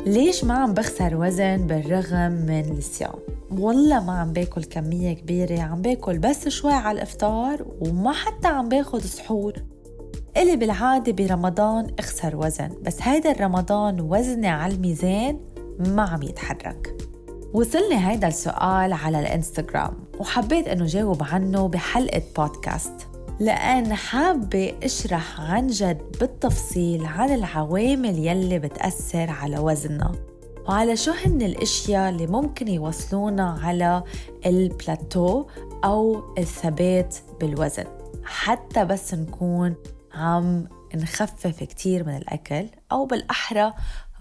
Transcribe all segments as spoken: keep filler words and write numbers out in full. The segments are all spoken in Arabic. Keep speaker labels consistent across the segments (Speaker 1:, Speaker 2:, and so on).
Speaker 1: ليش ما عم بخسر وزن بالرغم من الصيام؟ والله ما عم باكل كمية كبيرة، عم باكل بس شوي على الإفطار وما حتى عم باخد سحور. إلي بالعادة برمضان اخسر وزن، بس هيدا الرمضان وزني على الميزان ما عم يتحرك. وصلني هيدا السؤال على الانستغرام وحبيت أنه جاوب عنه بحلقة بودكاست، لأن حابة أشرح عن جد بالتفصيل عن العوامل يلي بتأثر على وزننا وعلى شو هن الاشياء اللي ممكن يوصلونا على البلاتو أو الثبات بالوزن، حتى بس نكون عم نخفف كتير من الأكل، أو بالأحرى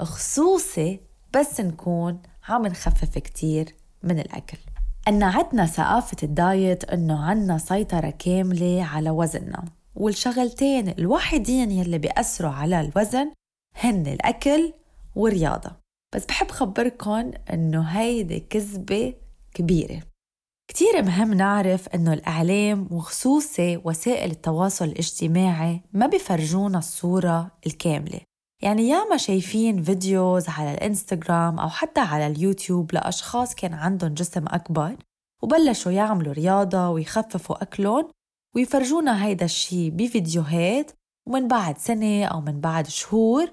Speaker 1: خصوصي بس نكون عم نخفف كتير من الأكل. أن عدنا ثقافة الدايت أنه عنا سيطرة كاملة على وزننا، والشغلتين الوحيدين يلي بيأثروا على الوزن هن الأكل والرياضة. بس بحب خبركن أنه هيدي كذبة كبيرة. كتير مهم نعرف أنه الإعلام وخصوصي وسائل التواصل الاجتماعي ما بيفرجونا الصورة الكاملة. يعني ياما شايفين فيديوز على الانستغرام أو حتى على اليوتيوب لأشخاص كان عندهم جسم أكبر وبلشوا يعملوا رياضة ويخففوا أكلهم، ويفرجونا هيدا الشي بفيديوهات، ومن بعد سنة أو من بعد شهور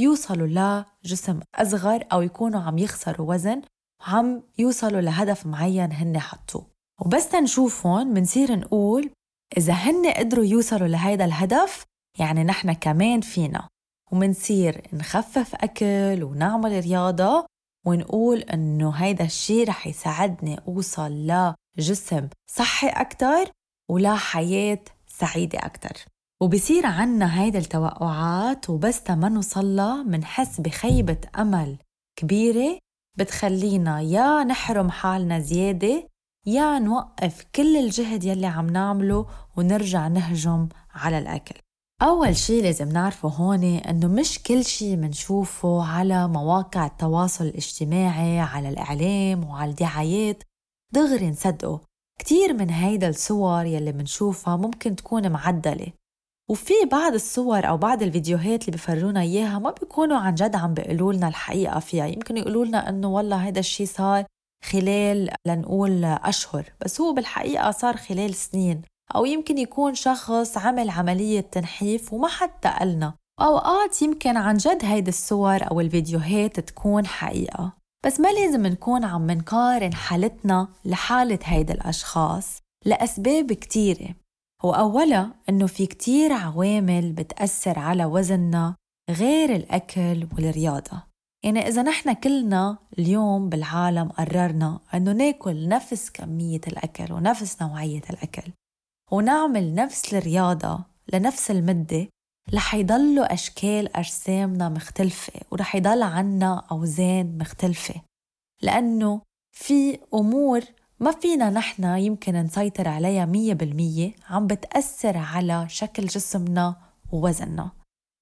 Speaker 1: يوصلوا لجسم أصغر أو يكونوا عم يخسروا وزن وعم يوصلوا لهدف معين هن حطوه. وبس نشوفهم منصير نقول إذا هن قدروا يوصلوا لهيدا الهدف يعني نحن كمان فينا، ومنصير نخفف أكل ونعمل رياضة ونقول إنه هيدا الشي رح يساعدني أوصل لجسم صحي أكتر ولا حياة سعيدة أكتر. وبصير عنا هيدا التوقعات، وبس ما نوصلها منحس بخيبة أمل كبيرة بتخلينا يا نحرم حالنا زيادة يا نوقف كل الجهد يلي عم نعمله ونرجع نهجم على الأكل. أول شي لازم نعرفه هون أنه مش كل شي منشوفه على مواقع التواصل الاجتماعي على الإعلام وعلى الدعايات دغري نصدقه. كتير من هيدا الصور يلي منشوفها ممكن تكون معدلة، وفي بعض الصور أو بعض الفيديوهات اللي بيفرجونا إياها ما بيكونوا عن جد عم بيقولوا لنا الحقيقة فيها. يمكن يقولوا لنا أنه والله هيدا الشي صار خلال لنقول أشهر، بس هو بالحقيقة صار خلال سنين، أو يمكن يكون شخص عمل عملية تنحيف وما حتى قلنا. أوقات يمكن عن جد هيدا الصور أو الفيديوهات تكون حقيقة، بس ما لازم نكون عم منقارن حالتنا لحالة هيدا الأشخاص لأسباب كتيرة. وأولا أنه في كتير عوامل بتأثر على وزننا غير الأكل والرياضة. يعني إذا نحن كلنا اليوم بالعالم قررنا أنه ناكل نفس كمية الأكل ونفس نوعية الأكل ونعمل نفس الرياضة لنفس المدة، رح يضلوا أشكال أجسامنا مختلفة ورح يضل عنا أوزان مختلفة، لأنه في أمور ما فينا نحن يمكن نسيطر عليها مية بالمية عم بتأثر على شكل جسمنا ووزننا،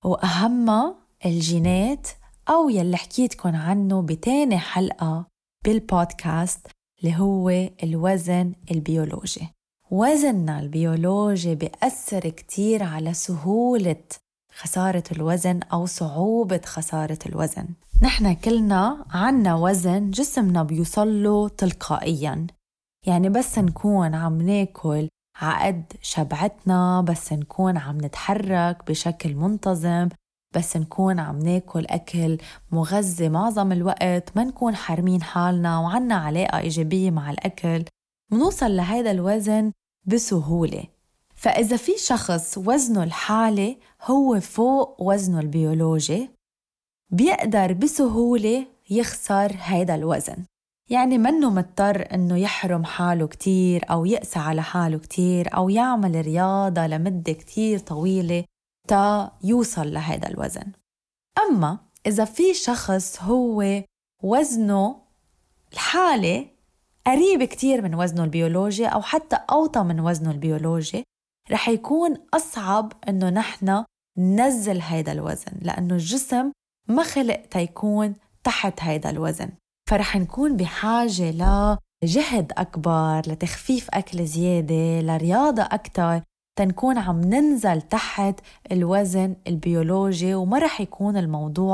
Speaker 1: وأهمها الجينات أو يلي حكيتكن عنه بتاني حلقة بالبودكاست اللي هو الوزن البيولوجي. وزننا البيولوجي بيأثر كتير على سهولة خسارة الوزن أو صعوبة خسارة الوزن. نحن كلنا عنا وزن جسمنا بيوصله تلقائياً، يعني بس نكون عم ناكل عقد شبعتنا، بس نكون عم نتحرك بشكل منتظم، بس نكون عم ناكل أكل مغذي معظم الوقت، ما نكون حارمين حالنا وعنا علاقة إيجابية مع الأكل، منوصل لهذا الوزن بسهولة. فإذا في شخص وزنه الحالي هو فوق وزنه البيولوجي بيقدر بسهولة يخسر هذا الوزن، يعني منه مضطر أنه يحرم حاله كتير أو يقسى على حاله كتير أو يعمل رياضة لمدة كتير طويلة تا يوصل لهذا الوزن. أما إذا في شخص هو وزنه الحالي قريب كتير من وزنه البيولوجي أو حتى أوطى من وزنه البيولوجي، رح يكون أصعب أنه نحن ننزل هيدا الوزن، لأنه الجسم ما خلق تيكون تحت هيدا الوزن، فرح نكون بحاجة لجهد أكبر، لتخفيف أكل زيادة، لرياضة أكتر، تنكون عم ننزل تحت الوزن البيولوجي، وما رح يكون الموضوع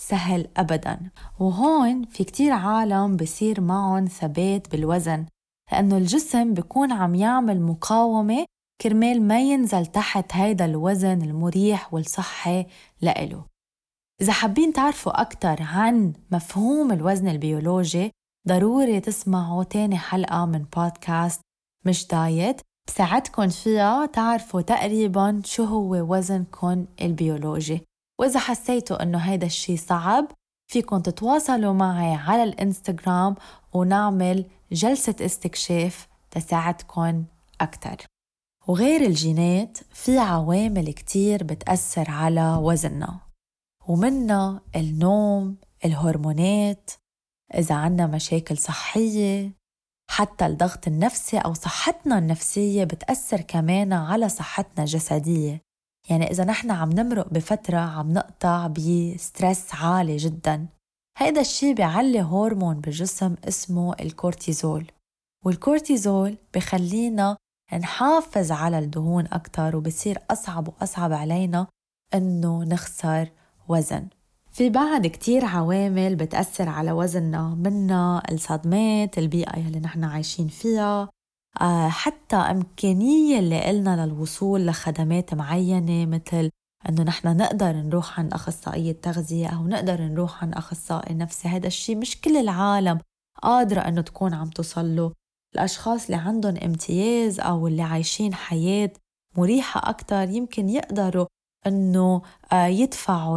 Speaker 1: سهل أبداً. وهون في كتير عالم بصير معهم ثبات بالوزن، لأنه الجسم بيكون عم يعمل مقاومة كرمال ما ينزل تحت هيدا الوزن المريح والصحي لإله. إذا حابين تعرفوا أكتر عن مفهوم الوزن البيولوجي، ضروري تسمعوا تاني حلقة من بودكاست مش دايت، بساعدكن فيها تعرفوا تقريباً شو هو وزنكن البيولوجي. وإذا حسيتوا إنه هيدا الشي صعب، فيكن تتواصلوا معي على الإنستغرام ونعمل جلسة استكشاف تساعدكن أكتر. وغير الجينات في عوامل كتير بتأثر على وزننا، ومنها النوم، الهرمونات، إذا عنا مشاكل صحية، حتى الضغط النفسي أو صحتنا النفسية بتأثر كمان على صحتنا الجسدية. يعني إذا نحن عم نمرق بفترة عم نقطع بسترس عالي جدا، هيدا الشي بيعلي هرمون بالجسم اسمه الكورتيزول، والكورتيزول بخلينا نحافظ على الدهون أكتر، وبصير أصعب وأصعب علينا إنه نخسر وزن. في بعد كتير عوامل بتأثر على وزننا، منها الصدمات، البيئة اللي نحن عايشين فيها، آه حتى إمكانية اللي قلنا للوصول لخدمات معينة، مثل أنه نحن نقدر نروح عن أخصائية تغذية أو نقدر نروح عن أخصائي نفسي. هذا الشيء مش كل العالم قادرة أنه تكون عم تصله. الأشخاص اللي عندهم امتياز أو اللي عايشين حياة مريحة أكتر يمكن يقدروا أنه يدفعوا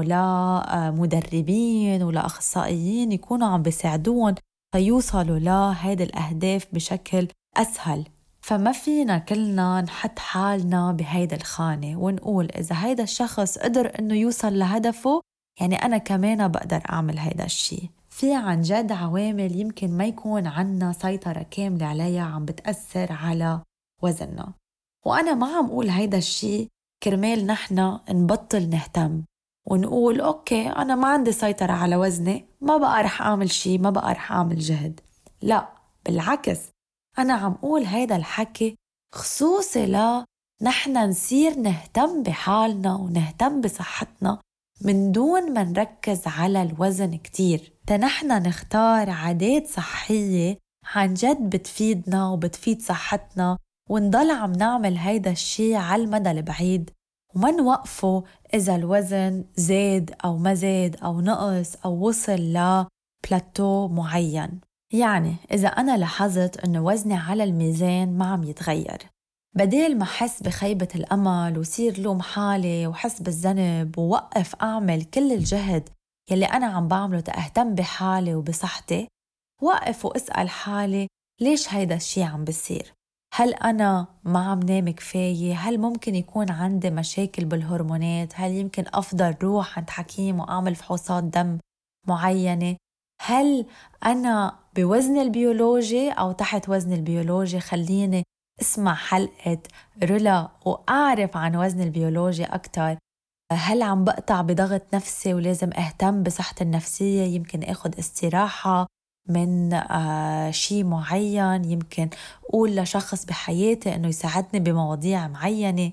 Speaker 1: لمدربين ولأخصائيين يكونوا عم بيساعدون فيوصلوا لهذه الأهداف بشكل أسهل. فما فينا كلنا نحط حالنا بهيدا الخانة ونقول إذا هيدا الشخص قدر أنه يوصل لهدفه يعني أنا كمان بقدر أعمل هيدا الشيء. في عن جد عوامل يمكن ما يكون عنا سيطرة كاملة عليها عم بتأثر على وزننا، وأنا ما عم أقول هيدا الشيء كرمال نحن نبطل نهتم ونقول أوكي أنا ما عندي سيطرة على وزني ما بقى رح أعمل شيء، ما بقى رح أعمل جهد. لا بالعكس، أنا عم أقول هيدا الحكي خصوصي لا نحن نصير نهتم بحالنا ونهتم بصحتنا من دون ما نركز على الوزن كتير، تنحن نختار عادات صحية عن جد بتفيدنا وبتفيد صحتنا، ونضل عم نعمل هيدا الشي على المدى البعيد وما نوقفه إذا الوزن زاد أو ما زاد أو نقص أو وصل لبلاتو معين. يعني إذا أنا لاحظت أنه وزني على الميزان ما عم يتغير، بدل ما حس بخيبة الأمل وصير لوم حالي وحس بالذنب ووقف أعمل كل الجهد يلي أنا عم بعمله تأهتم بحالي وبصحتي، وقف واسأل حالي ليش هيدا الشي عم بيصير؟ هل أنا ما عم نام كفاية؟ هل ممكن يكون عندي مشاكل بالهرمونات؟ هل يمكن أفضل روح عند حكيم وأعمل فحوصات دم معينة؟ هل أنا بوزن البيولوجي أو تحت وزن البيولوجي؟ خليني اسمع حلقة رولا وأعرف عن وزن البيولوجي أكتر. هل عم بقطع بضغط نفسي ولازم أهتم بصحتي النفسية؟ يمكن أخذ استراحة من آه شيء معين، يمكن أقول لشخص بحياتي أنه يساعدني بمواضيع معينة.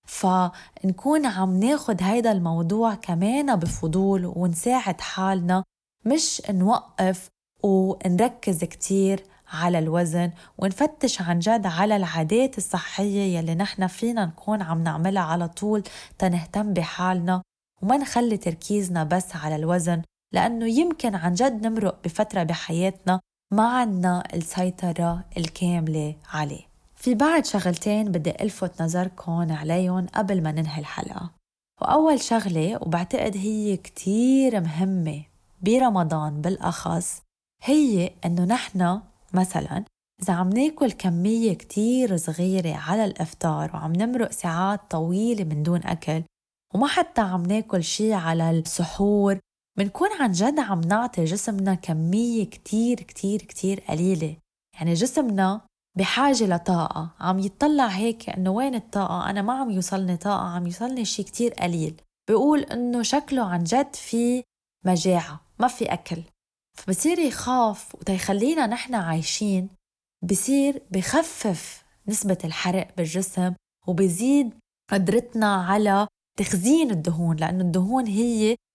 Speaker 1: فنكون عم ناخد هيدا الموضوع كمان بفضول ونساعد حالنا، مش نوقف ونركز كتير على الوزن، ونفتش عن جد على العادات الصحية يلي نحن فينا نكون عم نعملها على طول تنهتم بحالنا وما نخلي تركيزنا بس على الوزن، لأنه يمكن عن جد نمرق بفترة بحياتنا ما عنا السيطرة الكاملة عليه. في بعد شغلتين بدي ألفت نظركم عليهم قبل ما ننهي الحلقة. وأول شغلة وبعتقد هي كتير مهمة برمضان بالأخص، هي أنه نحن مثلاً إذا عم ناكل كمية كتير صغيرة على الإفطار وعم نمرق ساعات طويلة من دون أكل وما حتى عم ناكل شي على السحور، منكون عن جد عم نعطي جسمنا كمية كتير كتير كتير قليلة. يعني جسمنا بحاجة لطاقة، عم يتطلع هيك أنه وين الطاقة؟ أنا ما عم يوصلني طاقة، عم يوصلني شي كتير قليل، بيقول أنه شكله عن جد في مجاعة ما في أكل، فبصير يخاف وتيخلينا نحن عايشين، بصير بخفف نسبة الحرق بالجسم وبيزيد قدرتنا على تخزين الدهون، لأنه الدهون هي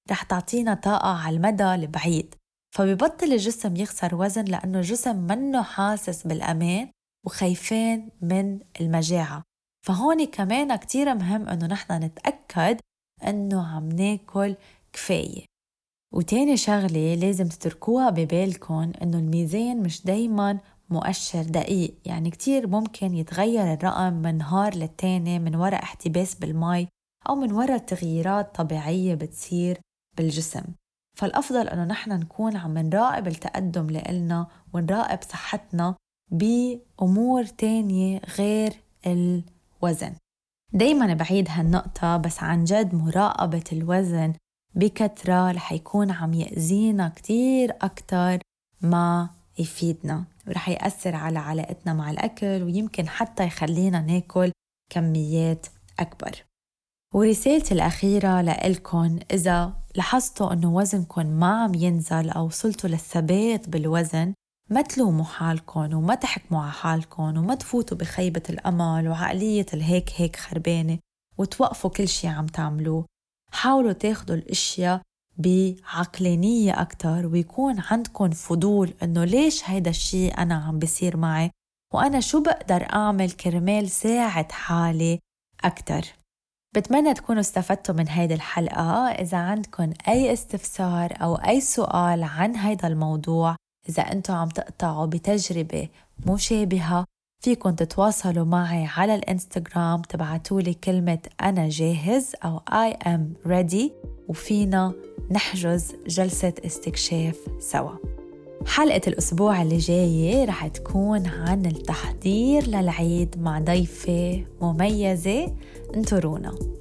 Speaker 1: رح تعطينا طاقة على المدى البعيد. فبيبطل الجسم يخسر وزن لأنه الجسم منه حاسس بالأمان وخايفين من المجاعة. فهون كمان كتير مهم أنه نحن نتأكد أنه عم ناكل كفاية. وتاني شغلة لازم تتركوها ببالكم أنه الميزان مش دايماً مؤشر دقيق، يعني كتير ممكن يتغير الرقم من نهار للتاني من وراء احتباس بالماء أو من وراء تغييرات طبيعية بتصير بالجسم. فالأفضل أنه نحن نكون عم نراقب التقدم لإلنا ونراقب صحتنا بأمور تانية غير الوزن. دايما بعيد هالنقطة، بس عن جد مراقبة الوزن بكثرة رح يكون عم يأذينا كتير أكتر ما يفيدنا، ورح يأثر على علاقتنا مع الأكل ويمكن حتى يخلينا ناكل كميات أكبر. ورسالتي الأخيرة لإلكن، إذا لاحظتوا أنه وزنكن ما عم ينزل أو وصلتوا للثبات بالوزن، ما تلوموا حالكن وما تحكموا على حالكن وما تفوتوا بخيبة الأمل وعقلية الهيك هيك خربانة وتوقفوا كل شي عم تعملوه. حاولوا تاخدوا الاشياء بعقلانية أكتر ويكون عندكم فضول أنه ليش هيدا الشي أنا عم بيصير معي وأنا شو بقدر أعمل كرمال ساعد حالي أكتر. بتمنى تكونوا استفدتوا من هيدا الحلقة. إذا عندكم أي استفسار أو أي سؤال عن هيدا الموضوع، إذا أنتوا عم تقطعوا بتجربة مشابهة، فيكن تتواصلوا معي على الانستغرام، تبعتولي كلمة أنا جاهز أو I am ready وفينا نحجز جلسة استكشاف سوا. حلقة الأسبوع اللي جاي رح تكون عن التحضير للعيد مع ضيفة مميزة، انطرونا.